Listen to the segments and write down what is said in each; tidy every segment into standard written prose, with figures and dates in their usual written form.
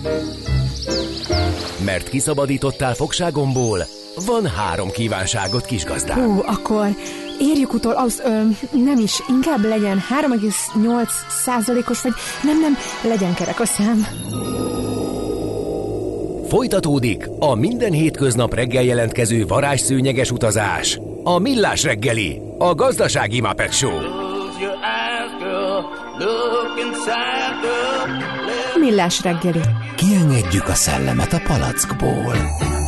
Mert kiszabadítottál fogságomból, van 3 kívánságod, kisgazdám. Akkor érjük utol, nem is, inkább legyen 3,8%-os, vagy nem, legyen kerek a szám. Folytatódik a minden hétköznap reggel jelentkező varázsszőnyeges utazás. A Millás reggeli, a gazdasági Muppet Show. Millás reggeli. Kiengedjük a szellemet a palackból.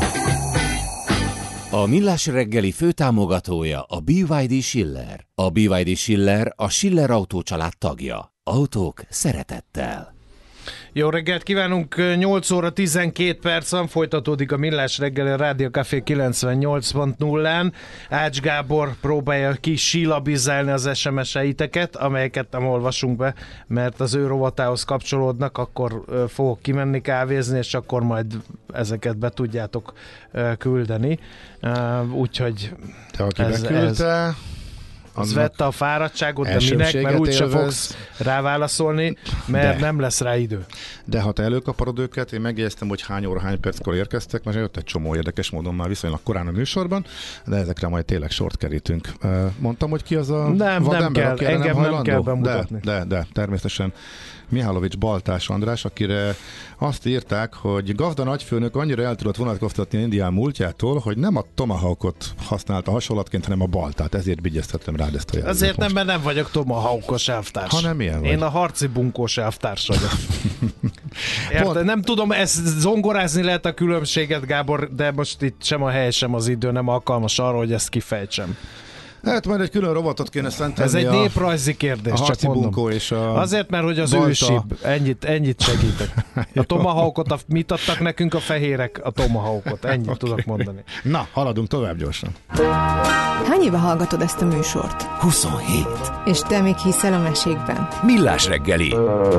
A Millás reggeli főtámogatója a BYD Schiller. A BYD Schiller a Schiller Autó család tagja. Autók szeretettel. Jó reggelt kívánunk, 8 óra 12 percen folytatódik a Millás reggeli, a Rádió Café 98.0-án. Ács Gábor próbálja kisílabizálni az SMS-eiteket, amelyeket nem olvasunk be, mert az ő rovatához kapcsolódnak, akkor fogok kimenni kávézni, és akkor majd ezeket be tudjátok küldeni. Úgyhogy te, aki beküldte... Az vette a fáradtságot, de minek, mert úgyse fogsz ráválaszolni, mert nem lesz rá idő. De ha te előkaparod őket, én megjegyeztem, hogy hány óra, hány perckor érkeztek, mert jött egy csomó érdekes módon már viszonylag korán a műsorban, de ezekre majd tényleg sort kerítünk. Mondtam, hogy ki az a vadember, kell, aki erre nem kell bemutatni. De természetesen Mihálovics Baltás András, akire azt írták, hogy gazda nagyfőnök annyira el tudott vonatkoztatni Indián múltjától, hogy nem a Tomahawkot használta hasonlatként, hanem a baltát. Ezért vigyeztettem rád ezt a jelzőt. Azért nem, mert nem vagyok Tomahawkos elvtárs. Hanem milyen vagy? Én a harci bunkós elvtárs vagyok. Érte? Nem tudom, zongorázni lehet a különbséget, Gábor, de most itt sem a hely, sem az idő nem alkalmas arra, hogy ezt kifejtsem. Hát majd egy külön robotot kéne szentelni. Ez egy néprajzi kérdés, csak mondom. És azért, mert hogy az ősibb. Ennyit segítek. A Tomahawkot, mit adtak nekünk a fehérek? A Tomahawkot. Ennyit tudok mondani. Na, haladunk tovább gyorsan. Hány éve hallgatod ezt a műsort? 27. És te még hiszel a mesékben? Millás reggeli.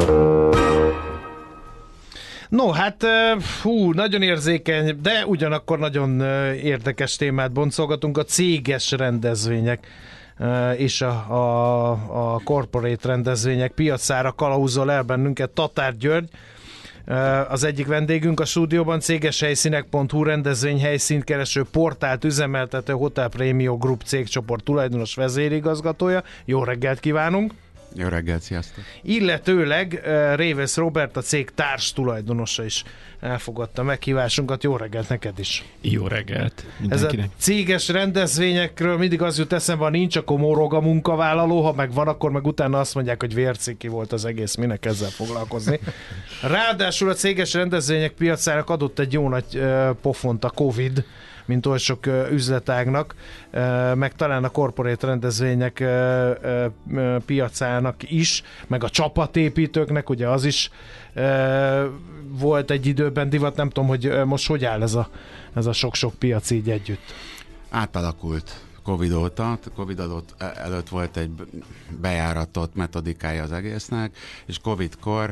No, hát nagyon érzékeny, de ugyanakkor nagyon érdekes témát boncolgatunk, a céges rendezvények és a corporate rendezvények piacára kalauzol el bennünket Tatár György, az egyik vendégünk a stúdióban, cégeshelyszínek.hu rendezvényhelyszínt kereső portált üzemeltető Hotel Premio Group cégcsoport tulajdonos vezérigazgatója. Jó reggelt kívánunk! Jó reggelt, sziasztok! Illetőleg Révész Róbert, a cég társ tulajdonosa is elfogadta meghívásunkat. Jó reggelt neked is! Jó reggelt mindenkinek! Ez a céges rendezvényekről mindig az jut eszembe, ha nincs, akkor morog a munkavállaló, ha meg van, akkor meg utána azt mondják, hogy vérciki volt az egész, minek ezzel foglalkozni. Ráadásul a céges rendezvények piacának adott egy jó nagy pofont a Covid, mint oly sok üzletágnak, meg talán a corporate rendezvények piacának is, meg a csapatépítőknek, ugye az is volt egy időben divat, nem tudom, hogy most hogy áll ez a sok-sok piac így együtt. Átalakult Covid óta, Covid előtt volt egy bejáratott metodikája az egésznek, és Covid-kor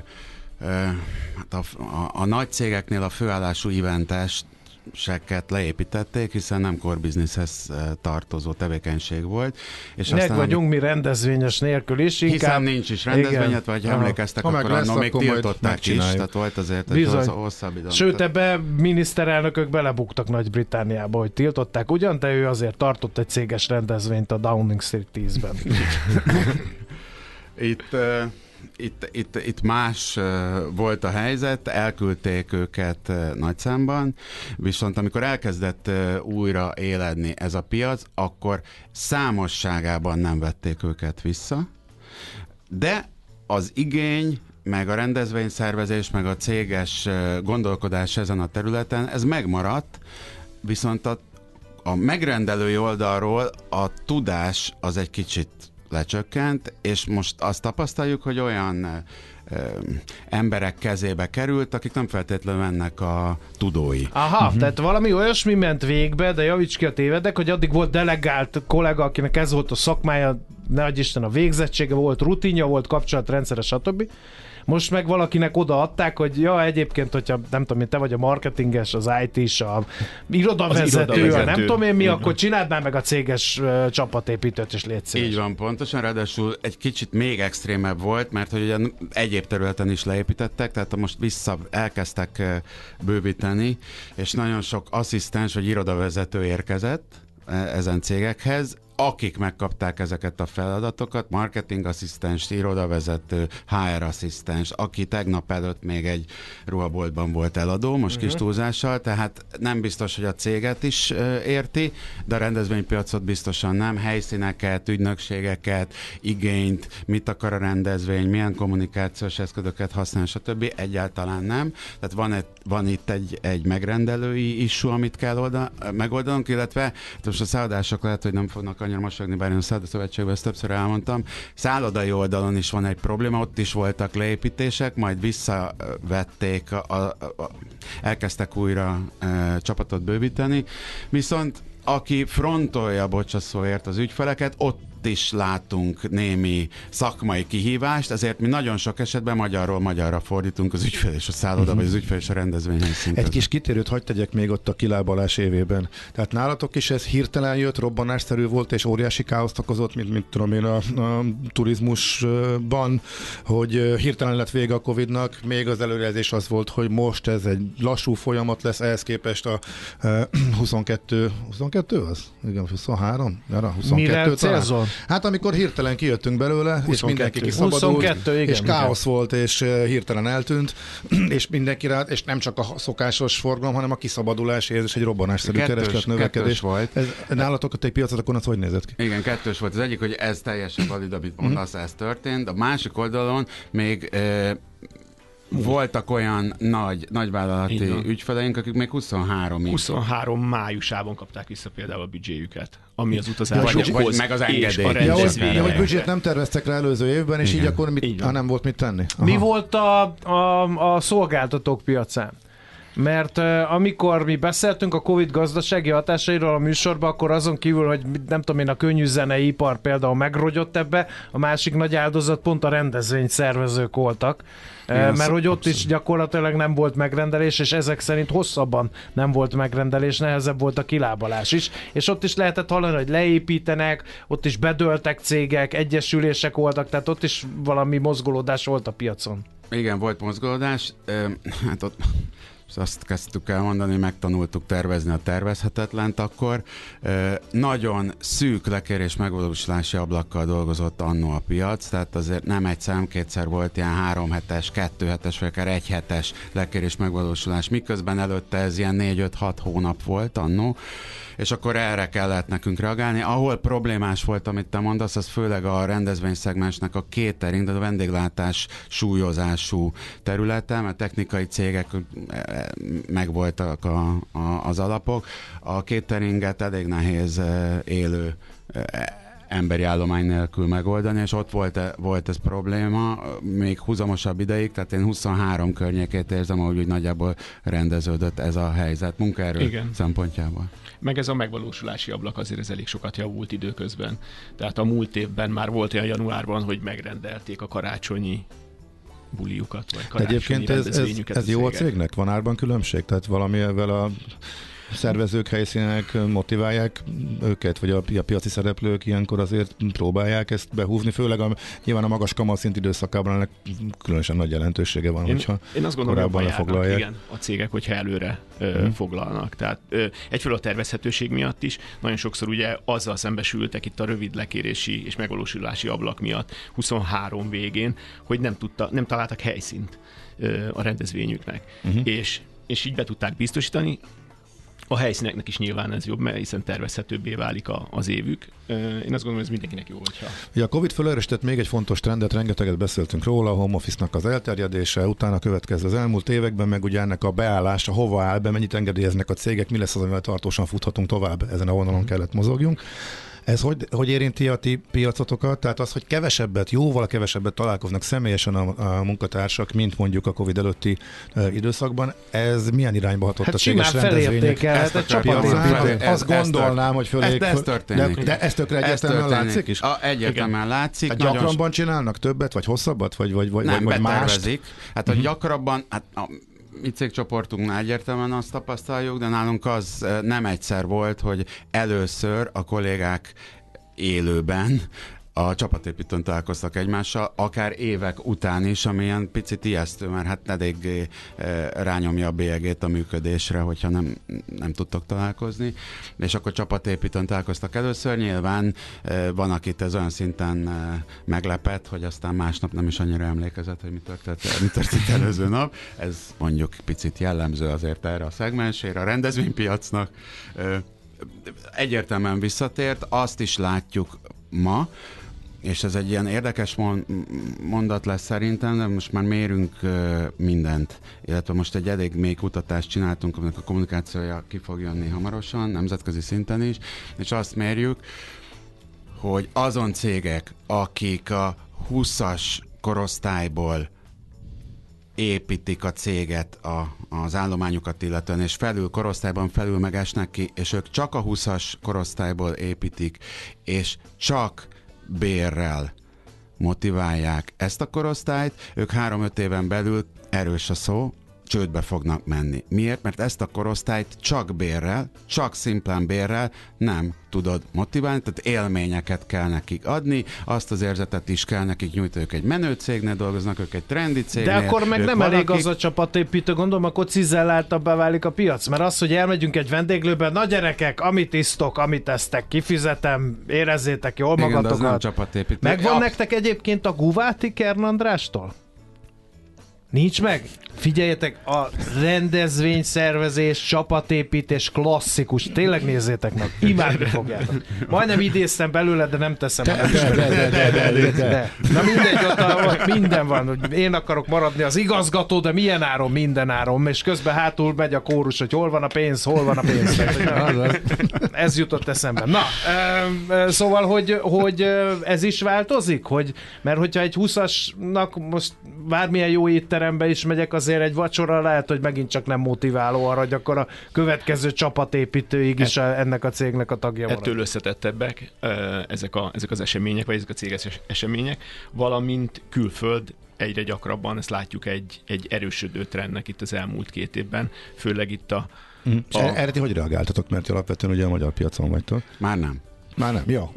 a nagy cégeknél a főállású eventest leépítették, hiszen nem core businesshez tartozó tevékenység volt. És aztán vagyunk mi rendezvényes nélkül is. Hiszen nincs is rendezvényet, vagy emlékeztek, akkor annól még tiltották is, tehát volt azért egy hosszabb idő. Sőt, ebbe miniszterelnökök belebuktak Nagy-Britanniába, hogy tiltották ugyan, de ő azért tartott egy céges rendezvényt a Downing Street 10-ben. Itt más volt a helyzet, elküldték őket nagy számban, viszont amikor elkezdett újra éledni ez a piac, akkor számosságában nem vették őket vissza, de az igény, meg a rendezvényszervezés, meg a céges gondolkodás ezen a területen, ez megmaradt, viszont a megrendelői oldalról a tudás az egy kicsit lecsökkent, és most azt tapasztaljuk, hogy olyan emberek kezébe került, akik nem feltétlenül ennek a tudói. Aha, tehát valami olyasmi ment végbe, de javíts ki a tévedek, hogy addig volt delegált kollega, akinek ez volt a szakmája, ne adj Isten, a végzettsége, volt rutinja, volt kapcsolatrendszer, stb. Most meg valakinek odaadták, hogy ja, egyébként, hogyha nem tudom, te vagy a marketinges, az IT-s, a irodavezető, nem tudom én mi, akkor csináld már meg a céges csapatépítőt, és légy szíves. Így van, pontosan, ráadásul egy kicsit még extrémebb volt, mert hogy ugye egyéb területen is leépítettek, tehát most elkezdtek bővíteni, és nagyon sok asszisztens vagy irodavezető érkezett ezen cégekhez, akik megkapták ezeket a feladatokat, marketingasszisztens, irodavezető, HR asszisztens, aki tegnap előtt még egy ruhaboltban volt eladó, most kis túlzással, tehát nem biztos, hogy a céget is érti, de a rendezvénypiacot biztosan nem, helyszíneket, ügynökségeket, igényt, mit akar a rendezvény, milyen kommunikációs eszközöket használ, stb. Egyáltalán nem. Tehát van itt egy megrendelői issue, amit kell megoldanunk, illetve most a szállodások lehet, hogy nem fognak annyira mosogni, bár én a Szállodaszövetségben ezt többször elmondtam. Szállodai oldalon is van egy probléma, ott is voltak leépítések, majd visszavették, elkezdtek újra csapatot bővíteni, viszont aki frontolja, bocsaszóért az ügyfeleket, ott is látunk némi szakmai kihívást, ezért mi nagyon sok esetben magyarról magyarra fordítunk az ügyfél és a szálloda, vagy az ügyfél és a rendezvényhelyszín. Egy kis kitérőt hadd tegyek még ott a kilábalás évében. Tehát nálatok is ez hirtelen jött, robbanásszerű volt, és óriási káoszt okozott, mint tudom én a turizmusban, hogy hirtelen lett vége a Covid-nak, még az előrejelzés az volt, hogy most ez egy lassú folyamat lesz, ehhez képest a 22 az? Igen, 23? 22 mire célzol? Hát amikor hirtelen kijöttünk belőle, 22. És mindenki kiszabadult, 22, igen, és káosz volt, és hirtelen eltűnt, és mindenki rá, és nem csak a szokásos forgalom, hanem a kiszabadulás, és egy robbanásszerű kereslet növekedés. Volt. Nálatok a piacotok az hogy nézett ki? Igen, kettős volt. Az egyik, hogy ez teljesen valid, amit mondasz, ez történt. A másik oldalon még voltak olyan nagyvállalati ügyfeleink, akik még 23 májusában kapták vissza például a büdzséjüket, ami az utazásokhoz vagy meg az engedély. Hogy büdzsét nem terveztek rá előző évben, és így akkor nem volt mit tenni. Aha. Mi volt a szolgáltatók piacán? Mert amikor mi beszéltünk a Covid gazdasági hatásairól a műsorban, akkor azon kívül, hogy nem tudom én, a könnyűzenei ipar például megrogyott ebbe, a másik nagy áldozat pont a rendezvényszervezők voltak. Mert hogy ott is gyakorlatilag nem volt megrendelés, és ezek szerint hosszabban nem volt megrendelés, nehezebb volt a kilábalás is, és ott is lehetett hallani, hogy leépítenek, ott is bedőltek cégek, egyesülések voltak, tehát ott is valami mozgolódás volt a piacon. Igen, volt mozgolódás, hát ott azt kezdtük el mondani, hogy megtanultuk tervezni a tervezhetetlent akkor. Nagyon szűk lekérés megvalósulási ablakkal dolgozott annó a piac, tehát azért nem kétszer volt ilyen 3 hetes, 2 hetes, vagy akár 1 hetes lekérés megvalósulás, miközben előtte ez ilyen 4-5-6 hónap volt annó, és akkor erre kellett nekünk reagálni. Ahol problémás volt, amit te mondasz, az főleg a rendezvényszegmensnek a catering, de a vendéglátás súlyozású területe, mert technikai cégek megvoltak az alapok. A cateringet elég nehéz élő emberi állomány nélkül megoldani, és ott volt ez probléma, még húzamosabb ideig, tehát én 23 környékét érzem, ahogy úgy nagyjából rendeződött ez a helyzet munkaerő szempontjából. Meg ez a megvalósulási ablak azért ez elég sokat javult időközben. Tehát a múlt évben már volt olyan januárban, hogy megrendelték a karácsonyi buliukat, vagy karácsonyi rendezvényüket. Ez jó a cégnek? Van árban különbség? Tehát valamivel a szervezők, helyszínek motiválják őket, vagy a piaci szereplők ilyenkor azért próbálják ezt behúzni, főleg nyilván a magas kamatszint időszakában ennek különösen nagy jelentősége van, hogyha én azt gondolom, korábban lefoglalják. Igen, a cégek, hogyha előre foglalnak. Tehát egyfelől a tervezhetőség miatt is, nagyon sokszor ugye azzal szembesültek itt a rövid lekérési és megvalósulási ablak miatt 23 végén, hogy nem találtak helyszínt a rendezvényüknek. És így be tudták biztosítani. A helyszíneknek is nyilván ez jobb, mert hiszen tervezhetőbbé válik az évük. Én azt gondolom, ez mindenkinek jó, hogyha... Ugye a Covid felerősített még egy fontos trendet, rengeteget beszéltünk róla, a home office-nak az elterjedése, utána következő az elmúlt években, meg ugye ennek a beállása, hova áll be, mennyit engedélyeznek a cégek, mi lesz az, amivel tartósan futhatunk tovább, ezen a vonalon kellett mozogjunk. Ez hogy érinti a ti piacotokat? Tehát az, hogy jóval kevesebbet találkoznak személyesen a munkatársak, mint mondjuk a Covid előtti időszakban, ez milyen irányba hatott a céges rendezvények? Azt gondolnám, hogy fölé... Ez történik. De ez tökre egyértelműen látszik is? Egyértelműen látszik. Hát gyakrabban csinálnak többet, vagy hosszabbat, vagy mást? Hát a gyakrabban... mi cégcsoportunknál egyértelműen azt tapasztaljuk, de nálunk az nem egyszer volt, hogy először a kollégák élőben a csapatépítőn találkoztak egymással, akár évek után is, ami ilyen picit ijesztő, mert hát eléggé rányomja a bélyegét a működésre, hogyha nem tudtok találkozni, és akkor csapatépítőn találkoztak először, nyilván van, akit ez olyan szinten meglepett, hogy aztán másnap nem is annyira emlékezett, hogy mi történt előző nap. Ez mondjuk picit jellemző azért erre a szegmensére, a rendezvénypiacnak. Egyértelműen visszatért, azt is látjuk ma, és ez egy ilyen érdekes mondat lesz szerintem, de most már mérünk mindent, illetve most egy elég mély kutatást csináltunk, aminek a kommunikációja ki fog jönni hamarosan, nemzetközi szinten is, és azt mérjük, hogy azon cégek, akik a 20-as korosztályból építik a céget, az állományukat illetően, és korosztályban felül megesnek ki, és ők csak a 20-as korosztályból építik, és csak bérrel motiválják ezt a korosztályt, ők 3-5 éven belül, erős a szó, csődbe fognak menni. Miért? Mert ezt a korosztályt csak bérrel, csak szimplán bérrel nem tudod motiválni, tehát élményeket kell nekik adni, azt az érzetet is kell nekik nyújtani, ők egy menő cégnél dolgoznak, ők egy trendi cégnél. De akkor meg nem elég az a csapatépítő, gondolom, akkor cizelláltabbá válik a piac, mert az, hogy elmegyünk egy vendéglőbe, na gyerekek, amit isztok, amit esztek, kifizetem, érezzétek jól magatokat. Megvan nektek egyébként a Guváti Kern Andrástól? Nincs meg? Figyeljetek, a rendezvényszervezés, csapatépítés klasszikus. Tényleg nézzétek meg, imádni fogjátok. Majdnem idéztem belőle, de nem teszem. De. Na mindegy, ott minden van. Hogy én akarok maradni az igazgató, de milyen áron? Minden áron. És közben hátul megy a kórus, hogy hol van a pénz, hol van a pénz. Ez jutott eszembe. Na, szóval, hogy ez is változik? Mert hogyha egy 20-asnak most bármilyen jó étterembe is megyek, azért egy vacsora lehet, hogy megint csak nem motiváló arra, hogy akkor a következő csapatépítőig is ennek a cégnek a tagja marad. Ettől összetettebbek ezek az események, vagy ezek a céges események, valamint külföld egyre gyakrabban, ezt látjuk egy erősödő trendnek itt az elmúlt 2 évben, főleg itt Erre ti hogy reagáltatok, mert alapvetően ugye a magyar piacon vagytok? Már nem. Jó.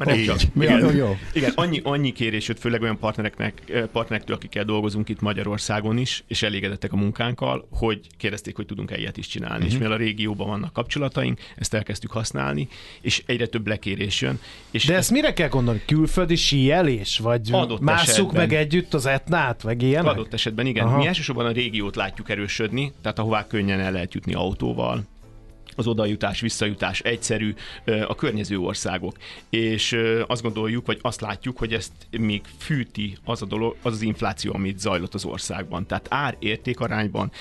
Jó. Igen, annyi kérés jött, főleg olyan partnerektől, akikkel dolgozunk itt Magyarországon is, és elégedettek a munkánkkal, hogy kérdezték, hogy tudunk ilyet is csinálni. És mivel a régióban vannak kapcsolataink, ezt elkezdtük használni, és egyre több lekérés jön. És de ezt mire kell gondolni? Külföldi síelés? Vagy másszuk meg együtt az Etnát? Vagy ilyenek? Adott esetben igen. Aha. Mi elsősorban a régiót látjuk erősödni, tehát ahová könnyen el lehet jutni autóval, az odajutás, visszajutás egyszerű, a környező országok. És azt gondoljuk, vagy azt látjuk, hogy ezt még fűti az a dolog, az infláció, amit zajlott az országban. Tehát ár-értékarányban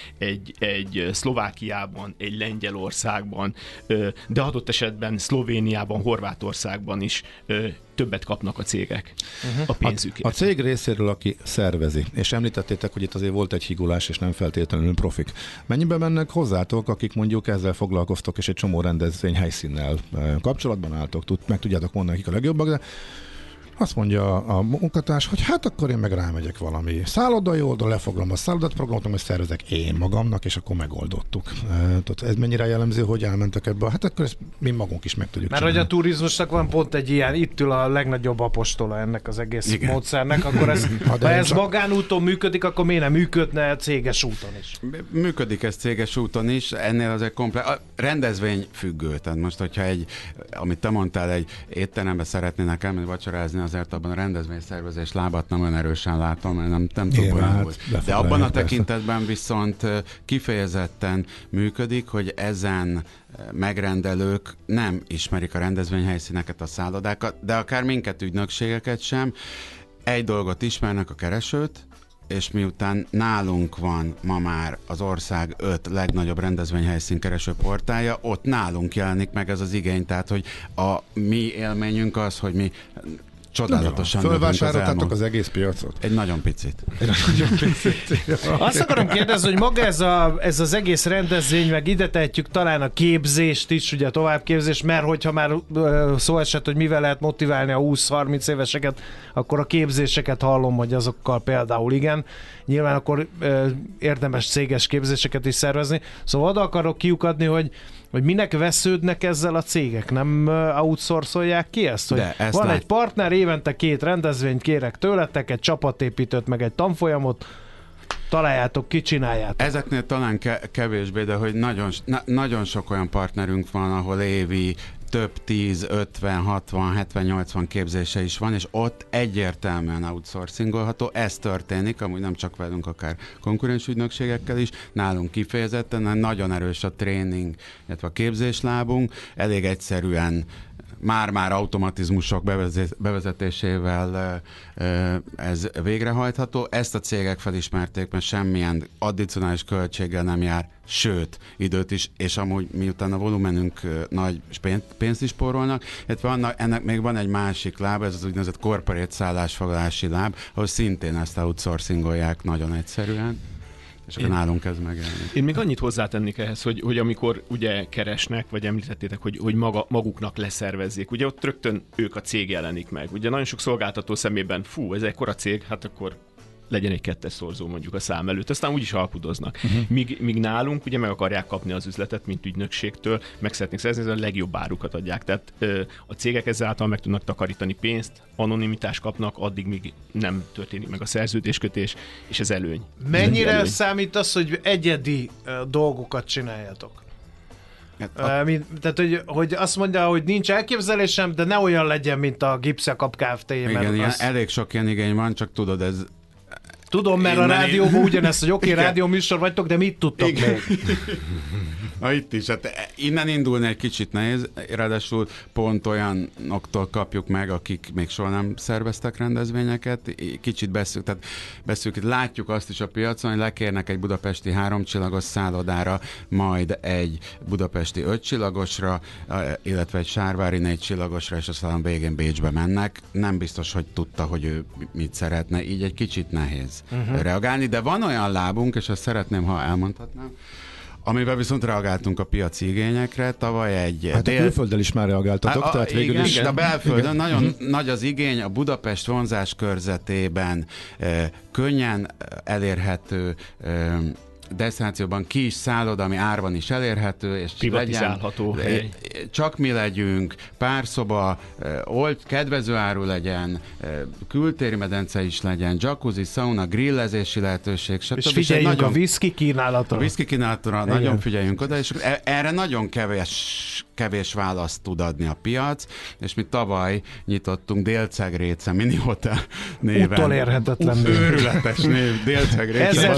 egy Szlovákiában, egy Lengyelországban, de adott esetben Szlovéniában, Horvátországban is többet kapnak a cégek a pénzükért. A cég részéről, aki szervezi, és említettétek, hogy itt azért volt egy higulás, és nem feltétlenül profik. Mennyiben mennek hozzátok, akik mondjuk ezzel foglalkoztok, és egy csomó rendezvény helyszínnel kapcsolatban álltok, meg tudjátok mondani, akik a legjobbak, de azt mondja a munkatárs, hogy hát akkor én meg rámegyek valami szállodai oldal, lefoglalom a szállodatprogramot, amit szervezek én magamnak, és akkor megoldottuk. Ez mennyire jellemző, hogy elmentek ebbe? Hát akkor ezt mi magunk is meg tudjuk csinálni. Mert hogy a turizmusnak van pont egy ilyen, itt ül a legnagyobb apostola ennek az egész módszernek, akkor ha ez magánúton működik, akkor miért nem működne céges úton is? Működik ez céges úton is, ennél azért a rendezvény függő. Tehát most, hogyha amit te mondtál, egy étterembe szeretnének elmenni vacsorázni, azért abban a rendezvényszervezés lábat nem olyan erősen látom, mert nem tudom, hogy de abban a tekintetben viszont kifejezetten működik, hogy ezen megrendelők nem ismerik a rendezvényhelyszíneket, a szállodákat, de akár minket ügynökségeket sem. Egy dolgot ismernek, a keresőt, és miután nálunk van ma már az ország 5 legnagyobb rendezvényhelyszín kereső portálja, ott nálunk jelenik meg ez az igény, tehát hogy a mi élményünk az, hogy mi csodálatosan fölvásároltátok az egész piacot? Egy nagyon picit. Azt akarom kérdezni, hogy maga ez az egész rendezvény, meg ide tehetjük talán a képzést is, ugye a továbbképzést, mert hogyha már szó esett, hogy mivel lehet motiválni a 20-30 éveseket, akkor a képzéseket hallom, hogy azokkal például igen. Nyilván akkor érdemes céges képzéseket is szervezni. Szóval oda akarok kiukadni, hogy minek vesződnek ezzel a cégek? Nem outsourcolják ki ezt? Hogy van egy partner, évente 2 rendezvényt kérek tőletek, egy csapatépítőt, meg egy tanfolyamot, találjátok ki, csináljátok. Ezeknél talán kevésbé, de hogy nagyon sok olyan partnerünk van, ahol évi több 10, 50, 60, 70, 80 képzése is van, és ott egyértelműen outsourcingolható. Ez történik, amúgy nem csak velünk, akár konkurens ügynökségekkel is. Nálunk kifejezetten nagyon erős a tréning, illetve a képzéslábunk. Elég egyszerűen már automatizmusok bevezetésével ez végrehajtható. Ezt a cégek felismerték, mert semmilyen addicionális költséggel nem jár, sőt, időt is, és amúgy miután a volumenünk nagy pénzt is spórolnak, illetve ennek még van egy másik láb, ez az úgynevezett corporate szállásfoglalási láb, ahol szintén ezt outsourcingolják nagyon egyszerűen. És akkor nálunk ez megjelenik. Én még annyit hozzátennék ehhez, hogy amikor ugye keresnek, vagy említettétek, hogy maguknak leszervezzék, ugye ott rögtön ők a cég jelenik meg. Ugye nagyon sok szolgáltató szemében, ez ekkora cég, hát akkor legyen egy 2-es szorzó mondjuk a szám előtt, aztán úgyis alkudoznak. Míg nálunk ugye meg akarják kapni az üzletet, mint ügynökségtől, meg szeretnék szerezni, a legjobb árukat adják. Tehát a cégek ezáltal meg tudnak takarítani pénzt, anonimitást kapnak, addig még nem történik meg a szerződéskötés, és ez előny. Mennyire számít az, hogy egyedi dolgokat csináljatok? Tehát, hogy azt mondja, hogy nincs elképzelésem, de ne olyan legyen, mint a Gipszakap Kft. Igen, elég sok ilyen igény van, csak tudod, ez... Tudom, mert a rádióban ugyanezt, hogy oké, rádió műsor vagytok, de mit tudtok még? Na itt is, hát innen indulni egy kicsit nehéz, ráadásul pont olyanoktól kapjuk meg, akik még soha nem szerveztek rendezvényeket, kicsit beszélünk, látjuk azt is a piacon, hogy lekérnek egy budapesti 3 csillagos szállodára, majd egy budapesti 5 csillagosra, illetve egy sárvári 4 csillagosra, és aztán végén Bécsbe mennek. Nem biztos, hogy tudta, hogy ő mit szeretne, így egy kicsit nehéz reagálni, de van olyan lábunk, és azt szeretném, ha elmondhatnám, amivel viszont reagáltunk a piaci igényekre. Tavaly egy... Hát a külfölddel is már reagáltatok, tehát végül igen, is... Igen, a belföldön nagyon nagy az igény, a Budapest vonzás körzetében könnyen elérhető desztinációban kis szálloda, ami árban is elérhető, és privatizálható hely. Csak mi legyünk, pár szoba, kedvező áru legyen, kültéri medence is legyen, jacuzzi, sauna, grillezési lehetőség, stb. És figyeljünk a whisky kínálatra. A whisky kínálatra nagyon figyeljünk oda, és erre nagyon kevés választ tud adni a piac, és mi tavaly nyitottunk Délcegréce mini hotel néven. Utolérhetetlen név. Őrületes név, Délcegréce.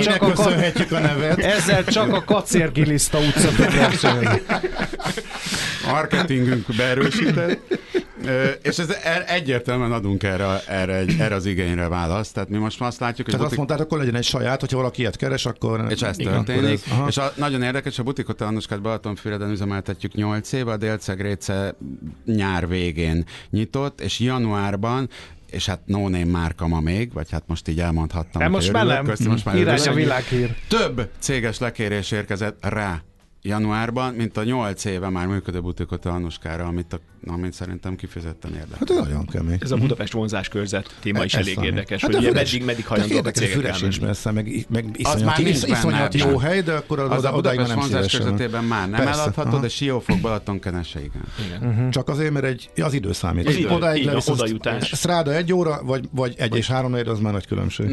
Ezzel csak a Kacérgiliszta utca tudják. Marketingünk beerősített. És ez egyértelműen adunk erre az igényre választ. Tehát mi most azt látjuk, hogy... Tehát azt mondtátok, akkor legyen egy saját, hogyha valaki ilyet keres, akkor... És ez történik. És nagyon érdekes, a Butik Hotel Annuskát Balatonfüreden üzemeltetjük 8 éve, a Délcegréce nyár végén nyitott, és januárban, és hát no name márka ma még, vagy hát most így elmondhattam. De most már nem. Írás a világhír. Több céges lekérés érkezett rá januárban, mint a 8 éve már működő Butik Hotel Annuskára, amit szerintem kifejezetten érdekel. Hát ez nagyon kemény. Ez a Budapest vonzás körzet téma is elég érdekes, hát hogy meddig hajlandóak a cégek elmenni. Is messze, meg iszonyat jó hely, de akkor az a Budapest vonzás körzetében már nem eladható, de Siófok, Balatonkenese igen. Csak azért, mert az idő számít. Odajutás. Szráda 1 óra, vagy 1 és 3 az már nagy különbség.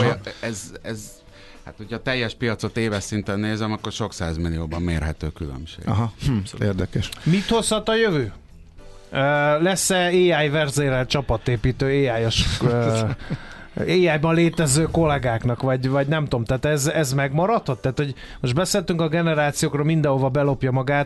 Hát, hogyha teljes piacot éves szinten nézem, akkor sok 100 millióban mérhető különbség. Aha, érdekes. Mit hozhat a jövő? Lesz-e AI verzérelt csapatépítő, AI-os AI-ban létező kollégáknak, vagy nem tudom, tehát ez megmaradhat? Tehát, hogy most beszéltünk a generációkról, mindenhova belopja magát,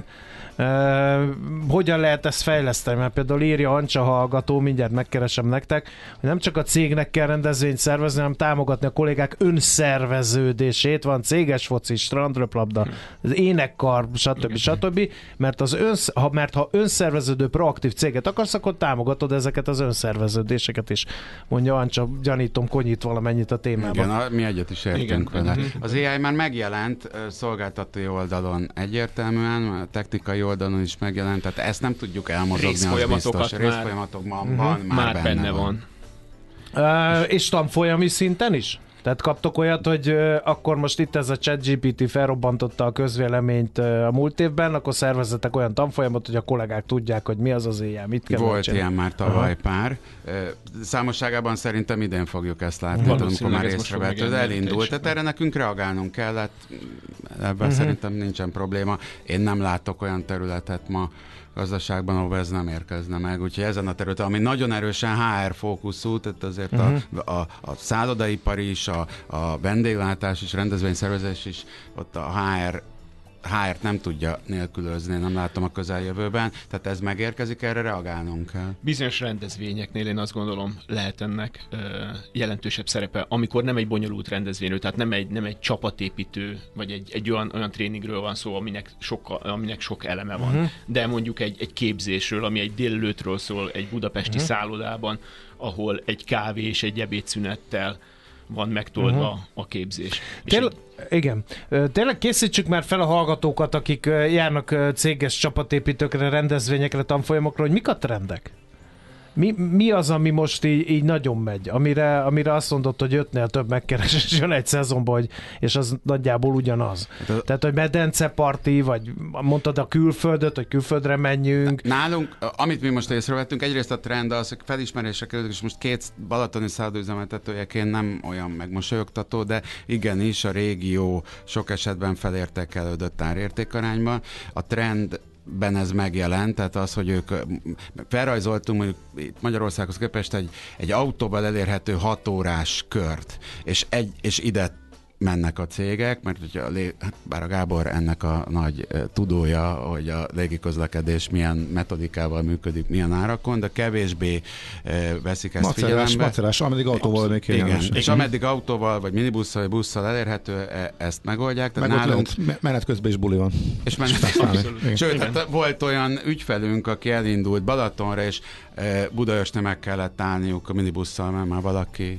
hogyan lehet ezt fejleszteni? Mert például írja Ancsa hallgató, mindjárt megkeresem nektek, hogy nem csak a cégnek kell rendezvényt szervezni, hanem támogatni a kollégák önszerveződését, van céges foci, strandröplabda, az énekkar, stb. Mert ha önszerveződő proaktív céget akarsz, akkor támogatod ezeket az önszerveződéseket is. Mondja Ancsa, gyanítom, konyít valamennyit a témában. Igen, mi egyet is értünk vele. Az AI már megjelent szolgáltatói oldalon egyértelműen, a technikai oldalon is megjelent, tehát ezt nem tudjuk elmozogni, az biztos. Részfolyamatokban van, már benne van. És tanfolyami szinten is? Tehát kaptok olyat, hogy akkor most itt ez a ChatGPT felrobbantotta a közvéleményt a múlt évben, akkor szervezzetek olyan tanfolyamot, hogy a kollégák tudják, hogy mi az az AI, mit kell Volt csinálni. ilyen már tavaly pár. Számosságában szerintem idén fogjuk ezt látni, amikor már észrevett, hogy elindult. Tehát erre nekünk reagálnunk kellett, ebben szerintem nincsen probléma. Én nem látok olyan területet ma gazdaságban, ahol ez nem érkezne meg. Úgyhogy ezen a területen, ami nagyon erősen HR fókuszú, tehát azért a szállodaipar is, a vendéglátás is, rendezvényszervezés is, ott a HR-t nem tudja nélkülözni, nem látom a közeljövőben, tehát ez megérkezik, erre reagálnunk kell. Bizonyos rendezvényeknél én azt gondolom lehet ennek jelentősebb szerepe, amikor nem egy bonyolult rendezvényről, tehát nem egy csapatépítő, vagy egy olyan tréningről van szó, aminek sok eleme van, de mondjuk egy képzésről, ami egy délelőttről szól egy budapesti szállodában, ahol egy kávé és egy ebédszünettel van megtoldva a képzés. Igen. Tényleg készítsük már fel a hallgatókat, akik járnak céges csapatépítőkre, rendezvényekre, tanfolyamokra, hogy mik a trendek? Mi az, ami most így nagyon megy? Amire azt mondod, hogy 5-nél több megkeresés jön egy szezonban, és az nagyjából ugyanaz. Tehát, hogy medenceparti, vagy mondtad a külföldöt, hogy külföldre menjünk. Nálunk, amit mi most észrevettünk, egyrészt a trend az, hogy felismerésre kerülünk, és most 2 balatoni szállodaüzemeltetőjeként nem olyan megmosolyogtató, de igenis a régió sok esetben felértékelődött árértékarányban. A trend ez megjelent, tehát az, hogy ők felrajzoltunk mondjuk Magyarországhoz képest egy autóval elérhető 6 órás kört, és ide mennek a cégek, mert bár a Gábor ennek a nagy tudója, hogy a légiközlekedés milyen metodikával működik, milyen árakon, de kevésbé veszik ezt figyelembe. Macerás, ameddig autóval még kényelmes. És ameddig autóval, vagy minibusszal, vagy busszal elérhető, ezt megoldják. Tehát meg nálunk... menet közben is buli van. És sőt, hát volt olyan ügyfelünk, aki elindult Balatonra, és Budaörsnél meg kellett állniuk a minibusszal, mert már valaki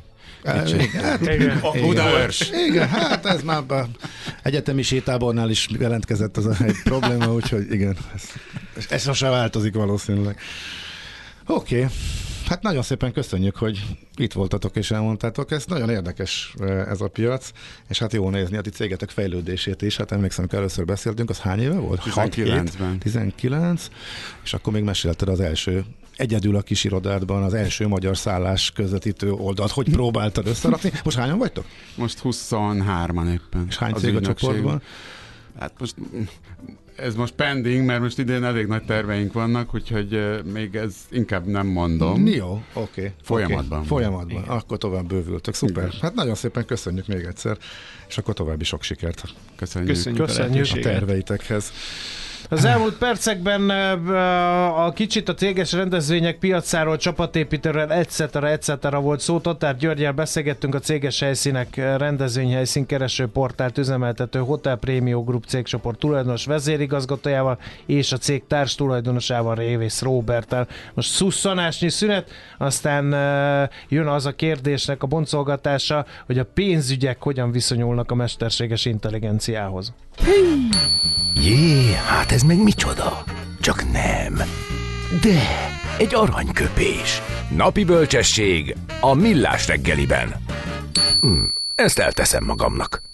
Budaörs. Igen, hát ez már egyetemi sétábornál is jelentkezett az egy probléma, úgyhogy igen, ez sosem változik valószínűleg. Oké. Hát nagyon szépen köszönjük, hogy itt voltatok és elmondtátok. Ez nagyon érdekes ez a piac, és hát jó nézni a ti cégetek fejlődését is. Hát emlékszem, hogy először beszéltünk, az hány éve volt? 19-ben. 19, és akkor még mesélted az első, egyedül a kis irodádban az első magyar szállás közvetítő oldalt. Hogy próbáltad összerakni? Most hányan vagytok? Most 23-an éppen. És hány cég a csoportban? Hát ez most pending, mert most idén elég nagy terveink vannak, úgyhogy még ez inkább nem mondom. Jó, oké. Folyamatban. Folyamatban. Akkor tovább bővültök. Szuper. Igen. Hát nagyon szépen köszönjük még egyszer, és akkor további sok sikert. Köszönjük a terveitekhez. Az elmúlt percekben a kicsit a céges rendezvények piacáról, csapatépítőről, etc. volt szó. Tatár Györggyel beszélgettünk, a céges helyszínek, rendezvényhelyszín kereső portált üzemeltető Hotel Premium Group cégcsoport tulajdonos vezérigazgatójával és a cég társ tulajdonosával, Révész Róberttel. Most szusszanásnyi szünet, aztán jön az a kérdésnek a boncolgatása, hogy a pénzügyek hogyan viszonyulnak a mesterséges intelligenciához. Jé, hát ez meg micsoda? Csak nem. De, egy aranyköpés. Napi bölcsesség a Millás reggeliben. Ezt elteszem magamnak.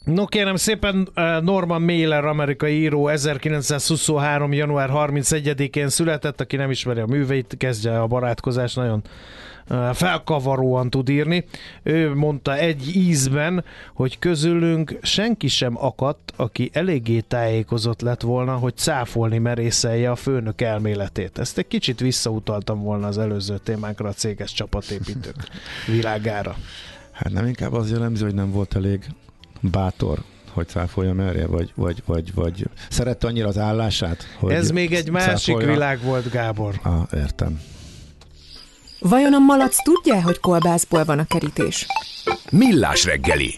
No kérem szépen, Norman Mailer, amerikai író, 1923. január 31-én született, aki nem ismeri a műveit, kezdje a barátkozás, nagyon felkavaróan tud írni. Ő mondta egy ízben, hogy közülünk senki sem akadt, aki eléggé tájékozott lett volna, hogy cáfolni merészelje a főnök elméletét. Ezt egy kicsit visszautaltam volna az előző témánkra, a céges csapatépítők világára. Hát nem inkább az jellemző, hogy nem volt elég bátor, hogy cáfolja merje, vagy szerette annyira az állását, hogy ez még egy másik cáfolja. világ volt, Gábor. Értem. Vajon a malac tudja, hogy kolbászból van a kerítés? Millás reggeli.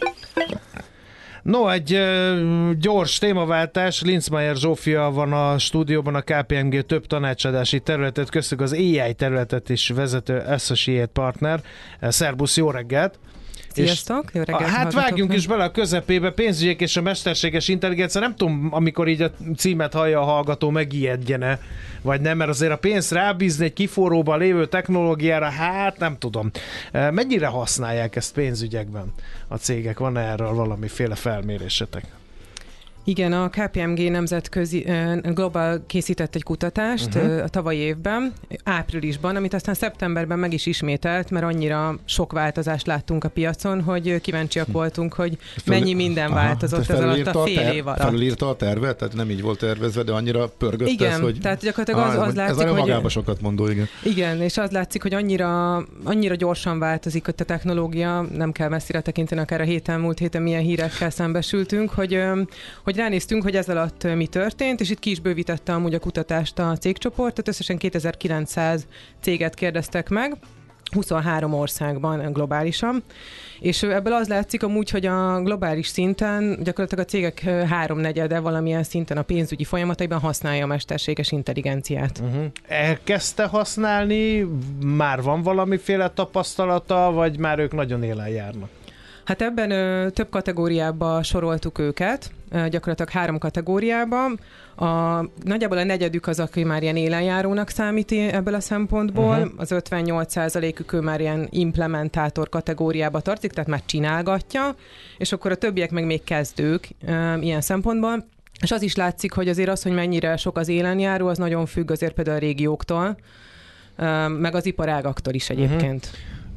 No, egy gyors témaváltás. Linzmeier Zsófia van a stúdióban, a KPMG több tanácsadási területet, köztük az AI területet is vezető associate partner. Szerbusz, jó reggelt! Sziasztok, jó reggelt! Hát vágjunk is bele a közepébe, pénzügyek és a mesterséges intelligencia. Nem tudom, amikor így a címet hallja a hallgató, megijedjene, vagy nem, mert azért a pénzt rábízni egy kiforróban lévő technológiára, hát nem tudom. Mennyire használják ezt pénzügyekben a cégek? Van erről valamiféle felmérésetek? Igen, a KPMG nemzetközi Global készített egy kutatást a tavalyi évben, áprilisban, amit aztán szeptemberben meg is ismételt, mert annyira sok változást láttunk a piacon, hogy kíváncsiak voltunk, hogy mennyi minden változott ez alatt a fél év alatt. Felülírta a tervet? Tehát nem így volt tervezve, de annyira pörgött igen, ez, hogy... tehát gyakorlatilag az látszik, ez hogy... magában sokat mondó, igen. Igen, és az látszik, hogy annyira gyorsan változik ott a technológia, nem kell messzire tekinteni, akár a múlt héten milyen hírekkel szembesültünk, hogy ránéztünk, hogy ez alatt mi történt, és itt ki is bővítette amúgy a kutatást a cégcsoport, tehát összesen 2900 céget kérdeztek meg, 23 országban globálisan, és ebből az látszik amúgy, hogy a globális szinten gyakorlatilag a cégek 3/4 valamilyen szinten a pénzügyi folyamataiban használja a mesterséges intelligenciát. Elkezdte használni? Már van valamiféle tapasztalata, vagy már ők nagyon élen járnak? Hát ebben több kategóriába soroltuk őket, gyakorlatilag 3 kategóriában. Nagyjából a negyedük az, aki már ilyen élenjárónak számít ebből a szempontból, az 58%-ük ő már ilyen implementátor kategóriába tartozik, tehát már csinálgatja, és akkor a többiek meg még kezdők ilyen szempontból. És az is látszik, hogy azért az, hogy mennyire sok az élenjáró, az nagyon függ azért például a régióktól, meg az iparágaktól is egyébként.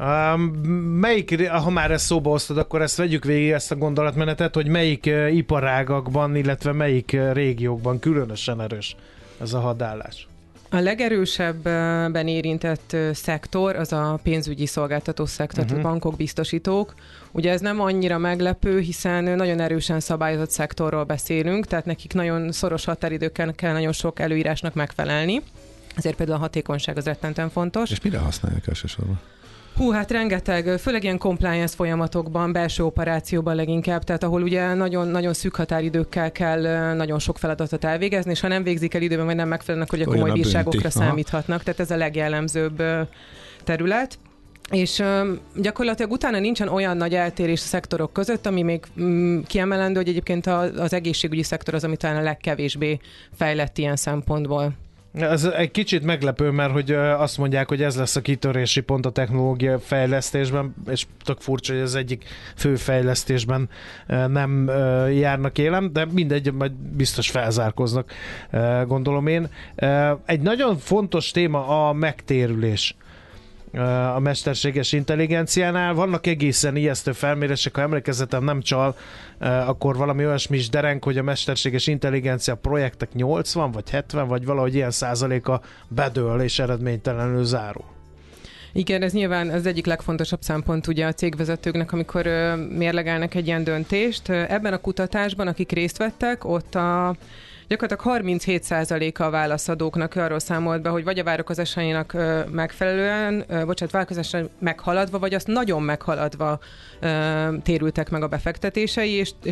Melyik, ha már ezt szóba hoztad, akkor ezt vegyük végig, ezt a gondolatmenetet, hogy melyik iparágakban, illetve melyik régiókban különösen erős ez a hadállás? A legerősebben érintett szektor az a pénzügyi szolgáltató szektor, tehát bankok, biztosítók. Ugye ez nem annyira meglepő, hiszen nagyon erősen szabályozott szektorról beszélünk, tehát nekik nagyon szoros határidőkkel kell nagyon sok előírásnak megfelelni. Ezért például a hatékonyság az rettentően fontos. És mire használják elsősorban? Hát rengeteg, főleg ilyen compliance folyamatokban, belső operációban leginkább, tehát ahol ugye nagyon, nagyon szűk határidőkkel kell nagyon sok feladatot elvégezni, és ha nem végzik el időben, vagy nem megfelelnek, hogy a komoly bírságokra számíthatnak, tehát ez a legjellemzőbb terület. És gyakorlatilag utána nincsen olyan nagy eltérés a szektorok között, ami még kiemelendő, hogy egyébként az egészségügyi szektor az, ami talán a legkevésbé fejlett ilyen szempontból. Ez egy kicsit meglepő, mert hogy azt mondják, hogy ez lesz a kitörési pont a technológia fejlesztésben, és tök furcsa, hogy az egyik fő fejlesztésben nem járnak élen, de mindegy, majd biztos felzárkoznak, gondolom én. Egy nagyon fontos téma a megtérülés a mesterséges intelligenciánál. Vannak egészen ijesztő felmérések, ha emlékezetem nem csal, akkor valami olyasmi is dereng, hogy a mesterséges intelligencia projektek 80 vagy 70 vagy valahogy ilyen százaléka bedől és eredménytelenül zárul. Igen, ez nyilván az egyik legfontosabb szempont ugye a cégvezetőknek, amikor mérlegelnek egy ilyen döntést. Ebben a kutatásban, akik részt vettek, ott gyakorlatilag 37%-a a válaszadóknak arról számolt be, hogy vagy a várakozásainak megfelelően, várakozásra meghaladva, vagy azt nagyon meghaladva térültek meg a befektetései, és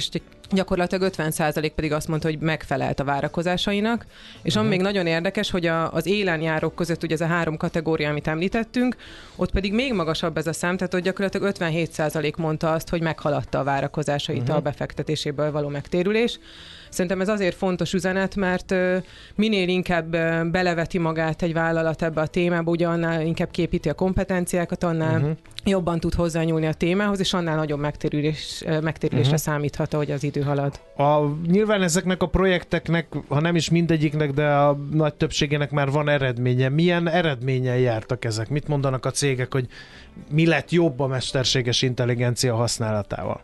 gyakorlatilag 50% pedig azt mondta, hogy megfelelt a várakozásainak, és ami még nagyon érdekes, hogy az élenjárók között ugye ez a 3 kategória, amit említettünk, ott pedig még magasabb ez a szám, tehát ott gyakorlatilag 57% mondta azt, hogy meghaladta a várakozásait a befektetéséből való megtérülés. Szerintem ez azért fontos üzenet, mert minél inkább beleveti magát egy vállalat ebbe a témába, ugye annál inkább képíti a kompetenciákat, annál jobban tud hozzányúlni a témához, és annál nagyobb megtérülésre számíthat, ahogy az idő halad. Nyilván ezeknek a projekteknek, ha nem is mindegyiknek, de a nagy többségének már van eredménye. Milyen eredménnyel jártak ezek? Mit mondanak a cégek, hogy mi lett jobb a mesterséges intelligencia használatával?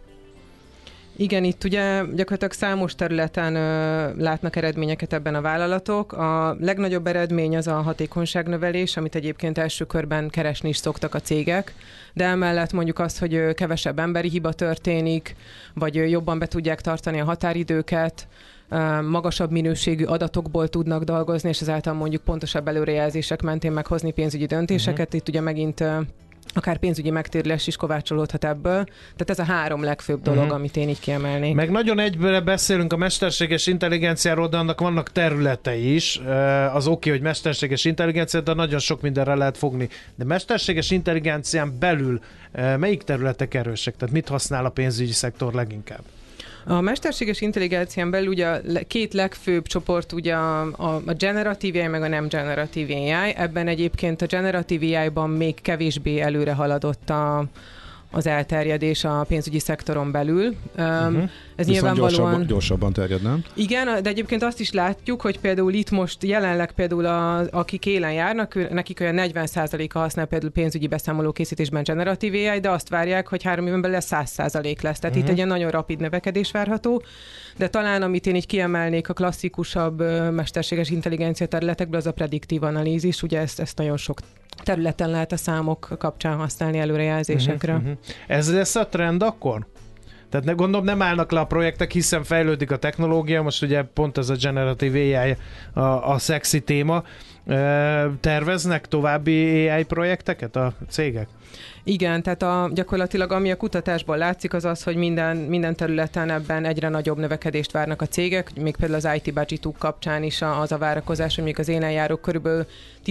Igen, itt ugye gyakorlatilag számos területen látnak eredményeket ebben a vállalatok. A legnagyobb eredmény az a hatékonyságnövelés, amit egyébként első körben keresni is szoktak a cégek, de emellett mondjuk azt, hogy kevesebb emberi hiba történik, vagy jobban be tudják tartani a határidőket, magasabb minőségű adatokból tudnak dolgozni, és ezáltal mondjuk pontosabb előrejelzések mentén meghozni pénzügyi döntéseket. Itt ugye megint akár pénzügyi megtérülés is kovácsolódhat ebből. Tehát ez a 3 legfőbb dolog, amit én így kiemelnék. Meg nagyon egybe beszélünk a mesterséges intelligenciáról, de annak vannak területei is. Az oké, hogy mesterséges intelligencia, de nagyon sok mindenre lehet fogni. De mesterséges intelligencián belül melyik területek erősek? Tehát mit használ a pénzügyi szektor leginkább? A mesterséges intelligencián belül ugye a 2 legfőbb csoport ugye a generatív AI meg a nem generatív AI. Ebben egyébként a generatív AI-ban még kevésbé előre haladott az elterjedés a pénzügyi szektoron belül. Ez nyilvánvalóan gyorsabban terjed, nem? Igen, de egyébként azt is látjuk, hogy például itt most jelenleg például akik élen járnak, nekik olyan 40%-a használ például pénzügyi beszámolókészítésben generatív AI, de azt várják, hogy 3 éven belül 100% lesz. Tehát itt egy ilyen nagyon rapid növekedés várható, de talán amit én így kiemelnék a klasszikusabb mesterséges intelligencia területekből, az a prediktív analízis, ugye ezt nagyon sok területen lehet a számok kapcsán használni előrejelzésekre. Ez lesz a trend akkor? Tehát gondolom nem állnak le a projektek, hiszen fejlődik a technológia, most ugye pont ez a generatív AI a szexi téma. Terveznek további AI projekteket a cégek? Igen, tehát gyakorlatilag ami a kutatásból látszik, az az, hogy minden területen ebben egyre nagyobb növekedést várnak a cégek, még például az IT budgetuk kapcsán is az a várakozás, hogy még az élenjárók körülbelül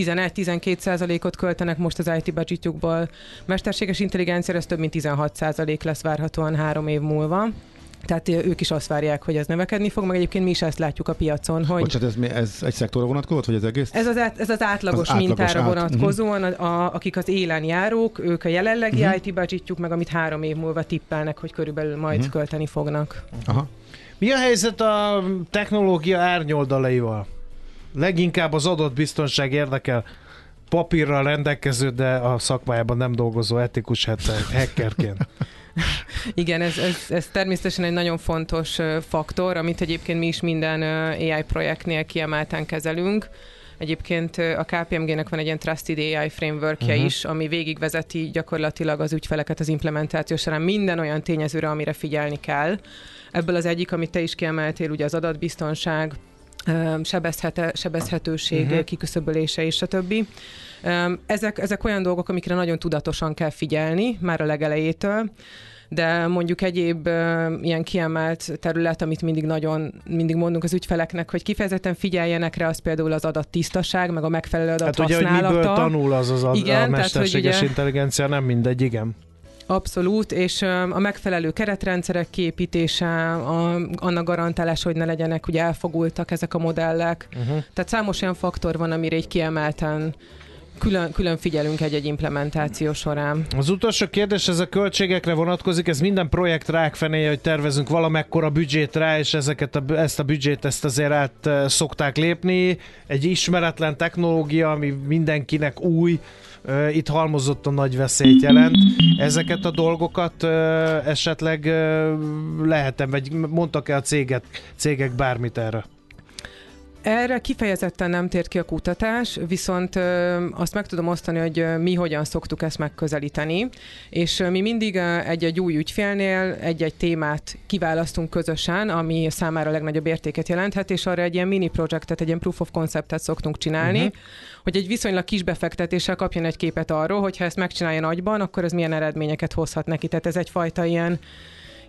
11-12%-ot költenek most az IT budgetjukból. Mesterséges intelligencia ez több mint 16% lesz várhatóan 3 év múlva. Tehát ők is azt várják, hogy ez növekedni fog, meg egyébként mi is ezt látjuk a piacon, hogy... Bocsánat, ez egy szektorra vonatkozott, vagy ez egész? Ez az átlagos mintára vonatkozóan, akik az élen járók, ők a jelenlegi IT budgetjuk, meg amit 3 év múlva tippelnek, hogy körülbelül majd költeni fognak. Aha. Mi a helyzet a technológia árnyoldalaival? Leginkább az adatbiztonság érdekel, papírral rendelkező, de a szakmájában nem dolgozó etikus hackerként. Igen, ez természetesen egy nagyon fontos faktor, amit egyébként mi is minden AI projektnél kiemelten kezelünk. Egyébként a KPMG-nek van egy ilyen Trusted AI frameworkja is, ami végigvezeti gyakorlatilag az ügyfeleket az implementáció során minden olyan tényezőre, amire figyelni kell. Ebből az egyik, amit te is kiemeltél, ugye az adatbiztonság, sebezhetőség, kiküszöbölése és a többi. Ezek olyan dolgok, amikre nagyon tudatosan kell figyelni, már a legelejétől, de mondjuk egyéb ilyen kiemelt terület, amit mindig mondunk az ügyfeleknek, hogy kifejezetten figyeljenek rá, az például az adattisztaság, meg a megfelelő adat használata. Hát ugye, hogy miből tanul az a mesterséges intelligencia, nem mindegy, igen. Abszolút, és a megfelelő keretrendszerek kiépítése, annak garantálása, hogy ne legyenek ugye elfogultak ezek a modellek. Tehát számos olyan faktor van, amire így kiemelten külön figyelünk egy implementáció során. Az utolsó kérdés, ez a költségekre vonatkozik, ez minden projekt rákfenéje, hogy tervezünk valamekkora büdzsét rá, és ezt a büdzsét azért át szokták lépni. Egy ismeretlen technológia, ami mindenkinek új, itt halmozottan nagy veszélyt jelent. Ezeket a dolgokat esetleg lehet-e, vagy mondtak-e a cégek bármit erre? Erre kifejezetten nem tért ki a kutatás, viszont azt meg tudom osztani, hogy mi hogyan szoktuk ezt megközelíteni, és mi mindig egy új ügyfélnél egy témát kiválasztunk közösen, ami számára a legnagyobb értéket jelenthet, és arra egy ilyen mini projektet, egy ilyen proof of conceptet szoktunk csinálni, hogy egy viszonylag kis befektetéssel kapjon egy képet arról, hogy ha ezt megcsinálja nagyban, akkor ez milyen eredményeket hozhat neki. Tehát ez egyfajta ilyen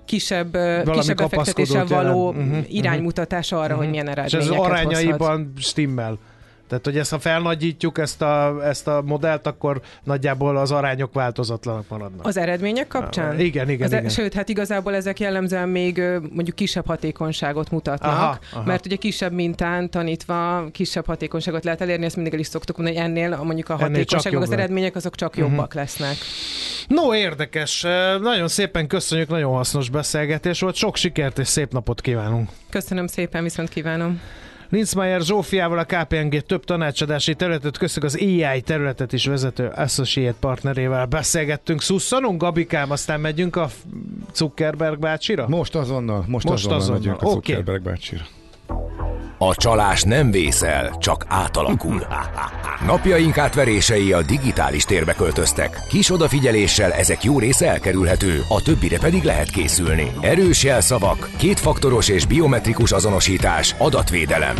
kisebb befektetéssel való iránymutatása arra, hogy milyen eredményeket hozhat. És ez arányaiban hozhat. Stimmel. Tehát, hogy ezt ha felnagyítjuk ezt a modellt, akkor nagyjából az arányok változatlanak maradnak. Az eredmények kapcsán? Igen. Sőt, hát igazából ezek jellemzően még mondjuk kisebb hatékonyságot mutatnak, aha. Mert ugye kisebb mintán tanítva kisebb hatékonyságot lehet elérni, ezt mindig el is szoktuk mondani, hogy ennél mondjuk a hatékonyság, az eredmények azok csak jobbak lesznek. No, érdekes. Nagyon szépen köszönjük, nagyon hasznos beszélgetés volt. Sok sikert és szép napot kívánunk. Köszönöm szépen, viszont kívánom. Linzmeier Zsófiával, a KPMG több tanácsadási területet, köszönjük az AI területet is vezető Associate partnerével beszélgettünk. Szusszanunk, Gabikám, aztán megyünk a Zuckerberg bácsira? Most azonnal megyünk a Zuckerberg bácsira. A csalás nem vészel, csak átalakul. Napjaink átverései a digitális térbe költöztek. Kis odafigyeléssel ezek jó része elkerülhető, a többire pedig lehet készülni. Erős jelszavak, kétfaktoros és biometrikus azonosítás, adatvédelem.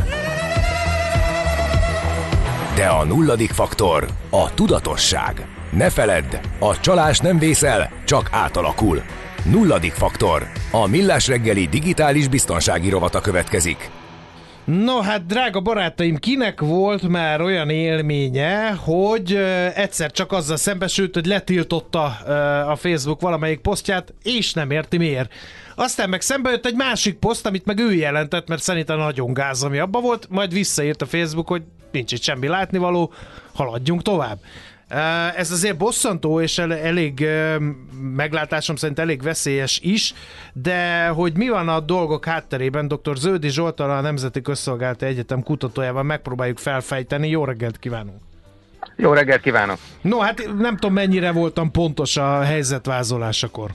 De a nulladik faktor a tudatosság. Ne feledd, a csalás nem vészel, csak átalakul. Nulladik faktor. A Millás reggeli digitális biztonsági rovata következik. No, hát drága barátaim, kinek volt már olyan élménye, hogy egyszer csak azzal szembesült, hogy letiltotta a Facebook valamelyik posztját, és nem érti miért. Aztán meg szembe jött egy másik poszt, amit meg ő jelentett, mert szerintem nagyon gáz, ami abba volt, majd visszaírt a Facebook, hogy nincs itt semmi látnivaló, haladjunk tovább. Ez azért bosszantó, és elég meglátásom szerint elég veszélyes is, de hogy mi van a dolgok hátterében, dr. Zöldi Zsolttal, a Nemzeti Közszolgálati Egyetem kutatójával megpróbáljuk felfejteni. Jó reggelt kívánunk! Jó reggelt kívánok! No, hát nem tudom, mennyire voltam pontos a helyzetvázolásakor.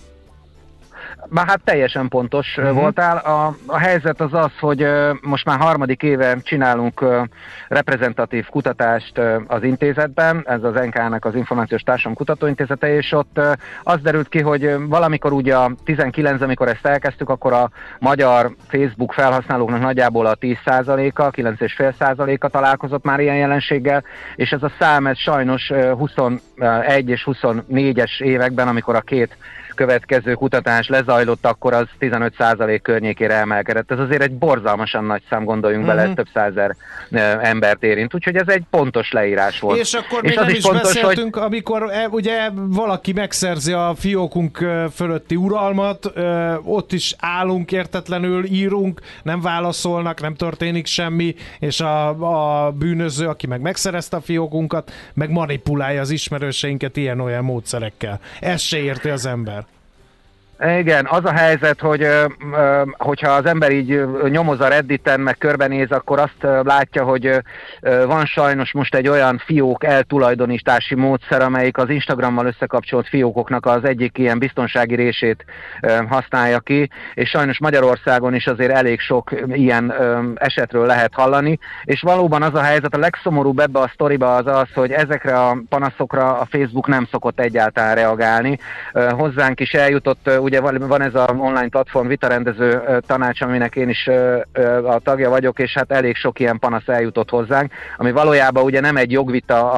Hát teljesen pontos voltál. A helyzet az az, hogy most már harmadik éve csinálunk reprezentatív kutatást az intézetben, ez az NK-nak az Információs Társadalom Kutatóintézete, és ott az derült ki, hogy valamikor ugye a 19, amikor ezt elkezdtük, akkor a magyar Facebook felhasználóknak nagyjából a 10%-a, 9,5%-a találkozott már ilyen jelenséggel, és ez a szám ez sajnos 21 és 24-es években, amikor a két következő kutatás lezajlott, akkor az 15% környékére emelkedett. Ez azért egy borzalmasan nagy szám, gondoljunk bele, több százezer embert érint. Úgyhogy ez egy pontos leírás volt. És akkor még nem is beszéltünk, hogy amikor ugye valaki megszerzi a fiókunk fölötti uralmat, ott is állunk értetlenül, írunk, nem válaszolnak, nem történik semmi, és a bűnöző, aki meg megszerezte a fiókunkat, meg manipulálja az ismerőseinket ilyen-olyan módszerekkel. Ezt se érti az ember. Igen, az a helyzet, hogy hogyha az ember így nyomoz a Redditen, meg körbenéz, akkor azt látja, hogy van sajnos most egy olyan fiók eltulajdonítási módszer, amelyik az Instagrammal összekapcsolt fiókoknak az egyik ilyen biztonsági rését használja ki, és sajnos Magyarországon is azért elég sok ilyen esetről lehet hallani, és valóban az a helyzet, a legszomorúbb ebbe a sztoriba az az, hogy ezekre a panaszokra a Facebook nem szokott egyáltalán reagálni. Hozzánk is eljutott, ugye van ez az online platform vitarendező tanács, aminek én is a tagja vagyok, és hát elég sok ilyen panasz eljutott hozzánk, ami valójában ugye nem egy jogvita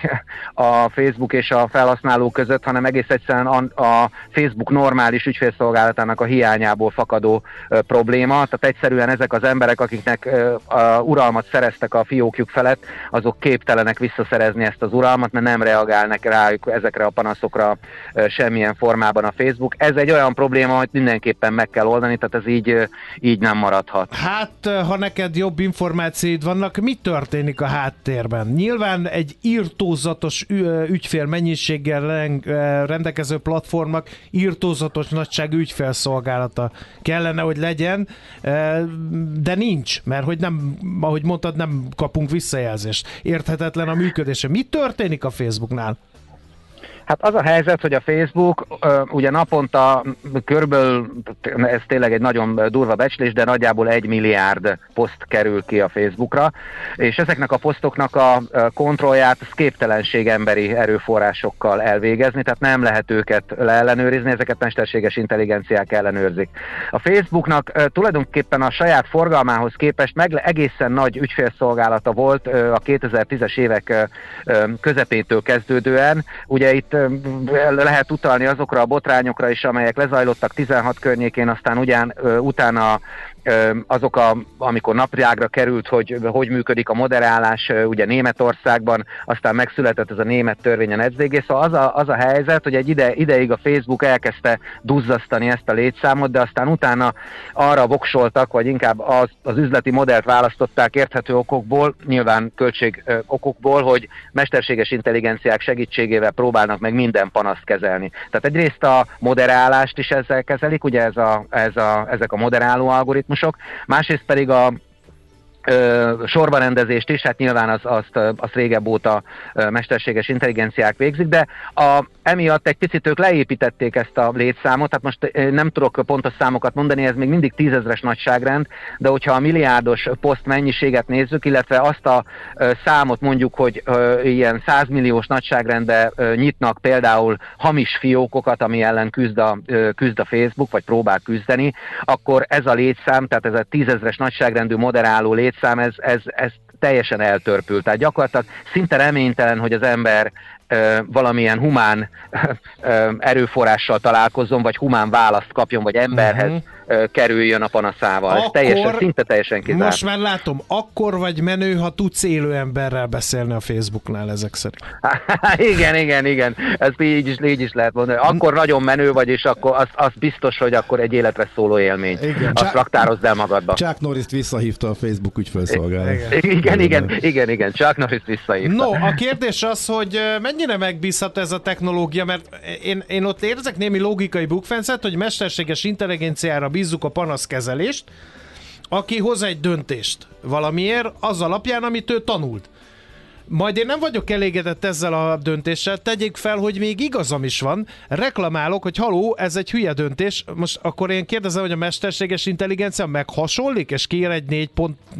a Facebook és a felhasználók között, hanem egész egyszerűen a Facebook normális ügyfélszolgálatának a hiányából fakadó probléma. Tehát egyszerűen ezek az emberek, akiknek uralmat szereztek a fiókjuk felett, azok képtelenek visszaszerezni ezt az uralmat, mert nem reagálnak rájuk ezekre a panaszokra semmilyen formában a Facebook. Ez egy olyan probléma, hogy mindenképpen meg kell oldani, tehát ez így nem maradhat. Hát, ha neked jobb információid vannak, mi történik a háttérben? Nyilván egy irtózatos ügyfél mennyiséggel rendelkező platformnak irtózatos nagyságú ügyfélszolgálata kellene, hogy legyen, de nincs, mert hogy nem, ahogy mondtad, nem kapunk visszajelzést. Érthetetlen a működése. Mi történik a Facebooknál? Hát az a helyzet, hogy a Facebook ugye naponta körülbelül, ez tényleg egy nagyon durva becslés, de nagyjából 1 milliárd poszt kerül ki a Facebookra, és ezeknek a posztoknak a kontrollját képtelenség emberi erőforrásokkal elvégezni, tehát nem lehet őket leellenőrizni, ezeket mesterséges intelligenciák ellenőrzik. A Facebooknak tulajdonképpen a saját forgalmához képest egészen nagy ügyfélszolgálata volt a 2010-es évek közepétől kezdődően. Ugye itt lehet utalni azokra a botrányokra is, amelyek lezajlottak 16 környékén, aztán utána amikor napvilágra került, hogy működik a moderálás, ugye Németországban, aztán megszületett ez a német törvény, a NetzDG, szóval az a helyzet, hogy egy ideig a Facebook elkezdte duzzasztani ezt a létszámot, de aztán utána arra voksoltak, vagy inkább az üzleti modellt választották érthető okokból, nyilván költség okokból, hogy mesterséges intelligenciák segítségével próbálnak meg minden panaszt kezelni. Tehát egyrészt a moderálást is ezzel kezelik, ugye ezek a moderáló algoritmusok, másrészt pedig a sorbarendezést is, hát nyilván azt régebb óta mesterséges intelligenciák végzik, de emiatt egy picit ők leépítették ezt a létszámot, tehát most nem tudok pontos számokat mondani, ez még mindig 10 000-es nagyságrend, de hogyha a milliárdos poszt mennyiséget nézzük, illetve azt a számot mondjuk, hogy ilyen 100 milliós nagyságrendbe nyitnak például hamis fiókokat, ami ellen küzd a Facebook, vagy próbál küzdeni, akkor ez a létszám, tehát ez a 10 000-es nagyságrendű moderáló létszám, ez teljesen eltörpült. Tehát gyakorlatilag szinte reménytelen, hogy az ember valamilyen humán erőforrással találkozzon, vagy humán választ kapjon, vagy emberhez kerüljön a panaszával. Ez szinte teljesen kizárt. Most már látom, akkor vagy menő, ha tudsz élő emberrel beszélni a Facebooknál ezek szerint. igen. Ezt így is lehet mondani. Akkor nagyon menő vagy, és akkor az biztos, hogy akkor egy életre szóló élmény. Igen. Azt raktározd el magadba. Chuck Norris-t visszahívta a Facebook ügyfélszolgálat. Igen. Chuck Norris visszahívta. No, a kérdés az, hogy mennyire megbízható ez a technológia, mert én ott érzek némi logikai bukfencet, hogy mesterséges intelligenciára bízzuk a panaszkezelést, aki hoz egy döntést valamiért az alapján, amit ő tanult. Majd én nem vagyok elégedett ezzel a döntéssel, tegyék fel, hogy még igazam is van, reklamálok, hogy haló, ez egy hülye döntés, most akkor én kérdezem, hogy a mesterséges intelligencia meghasonlik, és kiír egy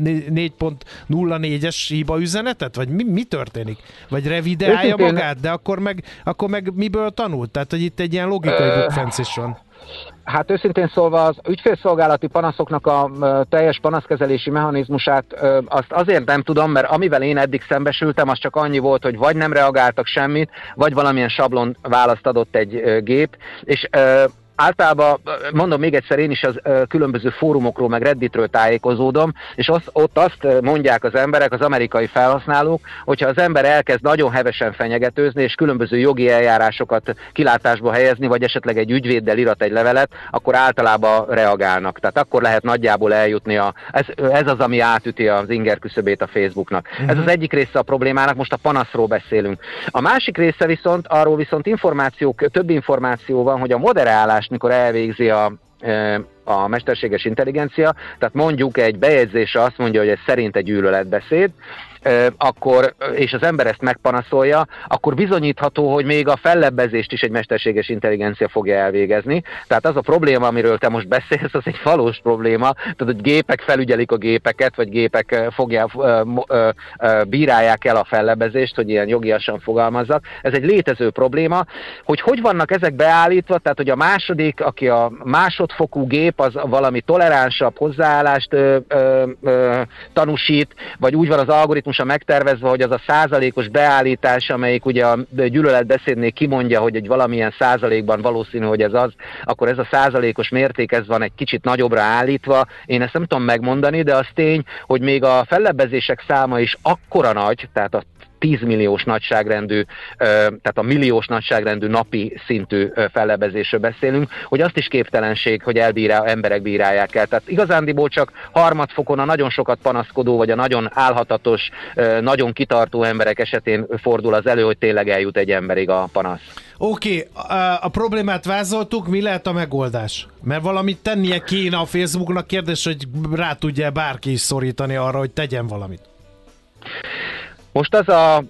4.04-es hiba üzenetet, vagy mi történik? Vagy revideálja magát, de akkor meg miből tanult? Tehát, hogy itt egy ilyen logikai bukfenc is van. Hát őszintén szólva az ügyfélszolgálati panaszoknak a teljes panaszkezelési mechanizmusát azt azért nem tudom, mert amivel én eddig szembesültem, az csak annyi volt, hogy vagy nem reagáltak semmit, vagy valamilyen sablon választ adott egy gép, és általában, mondom még egyszer, én is az különböző fórumokról, meg Redditről tájékozódom, és ott azt mondják az emberek, az amerikai felhasználók, hogyha az ember elkezd nagyon hevesen fenyegetőzni, és különböző jogi eljárásokat kilátásba helyezni, vagy esetleg egy ügyvéddel irat egy levelet, akkor általában reagálnak. Tehát akkor lehet nagyjából eljutni ez az, ami átüti az inger küszöbét a Facebooknak. Ez az egyik része a problémának, most a panaszról beszélünk. A másik része viszont, arról viszont több információ van, hogy a moderálás, mikor elvégzi a mesterséges intelligencia, tehát mondjuk egy bejegyzésre azt mondja, hogy ez szerint egy gyűlöletbeszéd, és az ember ezt megpanaszolja, akkor bizonyítható, hogy még a fellebbezést is egy mesterséges intelligencia fogja elvégezni. Tehát az a probléma, amiről te most beszélsz, az egy valós probléma, tehát hogy gépek felügyelik a gépeket, vagy gépek bírálják el a fellebbezést, hogy ilyen jogiasan fogalmazzak. Ez egy létező probléma, hogy vannak ezek beállítva, tehát hogy a második, aki a másodfokú gép, az valami toleránsabb hozzáállást tanúsít, vagy úgy van az algoritmus megtervezve, hogy az a százalékos beállítás, amelyik ugye a gyűlöletbeszédnél kimondja, hogy egy valamilyen százalékban valószínű, hogy ez az, akkor ez a százalékos mérték, ez van egy kicsit nagyobbra állítva. Én ezt nem tudom megmondani, de az tény, hogy még a fellebbezések száma is akkora nagy, tehát a 10 milliós nagyságrendű, tehát a milliós nagyságrendű napi szintű fellebbezésről beszélünk, hogy azt is képtelenség, hogy emberek bírálják el. Tehát igazándiból csak harmadfokon a nagyon sokat panaszkodó, vagy a nagyon álhatatos, nagyon kitartó emberek esetén fordul az elő, hogy tényleg eljut egy emberig a panasz. Oké, a problémát vázoltuk, mi lehet a megoldás? Mert valamit tennie kéne a Facebooknak, kérdés, hogy rá tudja bárki is szorítani arra, hogy tegyen valamit. Most az a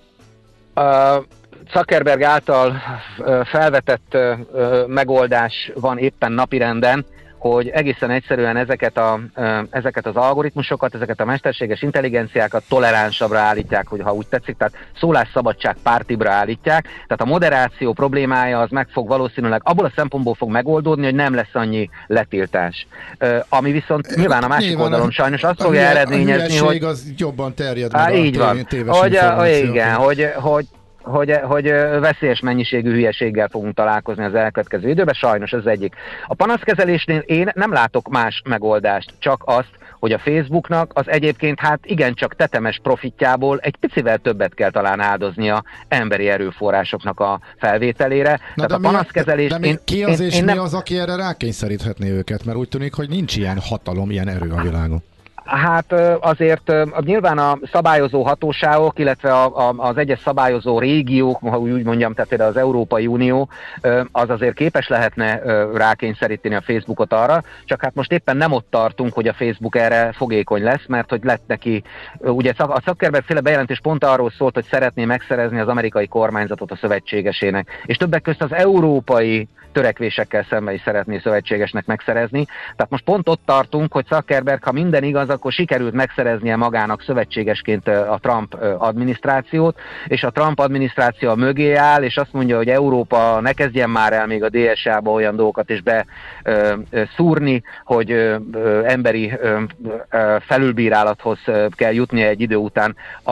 Zuckerberg által felvetett megoldás van éppen napirenden, hogy egészen egyszerűen ezeket az algoritmusokat, ezeket a mesterséges intelligenciákat toleránsabbra állítják, hogy ha úgy tetszik, tehát szólásszabadság pártibra állítják, tehát a moderáció problémája az meg fog valószínűleg abból a szempontból fog megoldódni, hogy nem lesz annyi letiltás. Ami viszont nyilván a másik oldalon sajnos azt fogja eredményezni, hogy az jobban terjed meg a így van. téves információ. Igen, hogy veszélyes mennyiségű hülyeséggel fogunk találkozni az elkövetkező időben, sajnos ez egyik. A panaszkezelésnél én nem látok más megoldást, csak azt, hogy a Facebooknak az egyébként hát igencsak tetemes profitjából egy picivel többet kell talán áldoznia emberi erőforrásoknak a felvételére. Na tehát a panaszkezelés... ki az és mi az, aki erre rákényszeríthetné őket? Mert úgy tűnik, hogy nincs ilyen hatalom, ilyen erő a világon. Hát azért nyilván a szabályozó hatóságok, illetve az egyes szabályozó régiók, ha úgy mondjam, tehát például az Európai Unió, az azért képes lehetne rákényszeríteni a Facebookot arra, csak hát most éppen nem ott tartunk, hogy a Facebook erre fogékony lesz, mert hogy lett neki, ugye a Zuckerberg-féle bejelentés pont arról szólt, hogy szeretné megszerezni az amerikai kormányzatot a szövetségesének, és többek közt az európai törekvésekkel szemben is szeretné szövetségesnek megszerezni. Tehát most pont ott tartunk, hogy Zuckerberg, ha minden igaz, akkor sikerült megszereznie magának szövetségesként a Trump adminisztrációt, és a Trump adminisztráció mögé áll, és azt mondja, hogy Európa ne kezdjen már el még a DSA-ba olyan dolgokat is beszúrni, hogy emberi felülbírálathoz kell jutnia egy idő után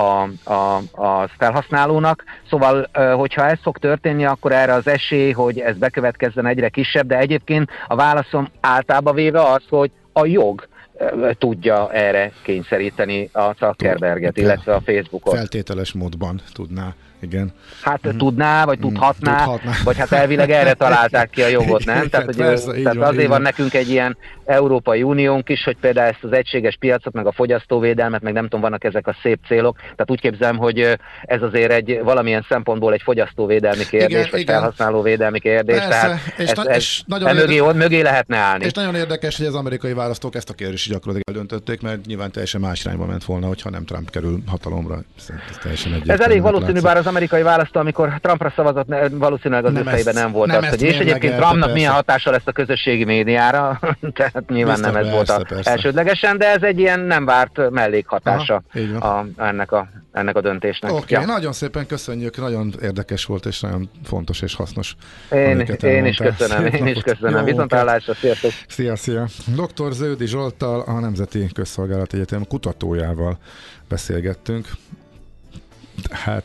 a felhasználónak. Szóval, hogyha ez fog történni, akkor erre az esély, hogy ez bekövetkezzen, egyre kisebb, de egyébként a válaszom általában véve az, hogy a jog tudja erre kényszeríteni a Zuckerberget, illetve a Facebookot. Feltételes módban tudná, igen. Hát tudná, vagy tudhatná, vagy hát elvileg erre találták ki a jogot, nem? Igen, tehát, hogy, persze, tehát azért van nekünk egy ilyen Európai Uniónk is, hogy például ezt az egységes piacot, meg a fogyasztóvédelmet, meg nem tudom, vannak ezek a szép célok. Tehát úgy képzelem, hogy ez azért egy valamilyen szempontból egy fogyasztóvédelmi kérdés, igen, vagy igen. felhasználóvédelmi kérdés. Persze, tehát és mögé lehetne állni. És nagyon érdekes, hogy az amerikai választók ezt a kérdést gyakorlatilag eldöntötték, mert nyilván teljesen más irányba ment volna, hogyha nem Trump kerül hatalomra. Ez elég valószínű, bár az amerikai választó, amikor Trumpra szavazott, valószínűleg az ő fejében nem volt az, hogy és egyébként Trumpnak milyen hatása lesz a közösségi médiára, tehát nyilván nem ez volt elsődlegesen, de ez egy ilyen nem várt mellékhatása ennek a döntésnek. Oké, nagyon szépen köszönjük, nagyon érdekes volt, és nagyon fontos és hasznos. Én is köszönöm. Viszontlátásra, sziasztok! Szia! Dr. Zöldi Zsolttal, a Nemzeti Közszolgálati Egyetem kutatójával beszélgettünk. Hát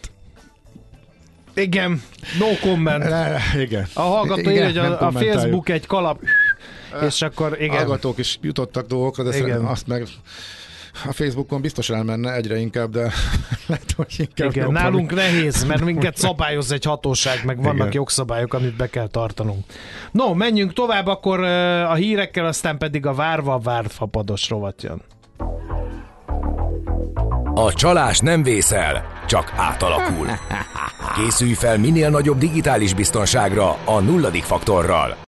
igen, no comment. Igen. A hallgató írja, hogy a Facebook egy kalap, és akkor igen. Hallgatók is jutottak dolgokra, de azt meg a Facebookon biztos elmenne egyre inkább, de lehet, hogy inkább igen, nálunk nehéz, mert minket szabályoz egy hatóság, meg vannak jogszabályok, amit be kell tartanunk. No, menjünk tovább akkor a hírekkel, aztán pedig a várva várt fapados rovat jön. A csalás nem vészel, csak átalakul. Készülj fel minél nagyobb digitális biztonságra a nulladik faktorral.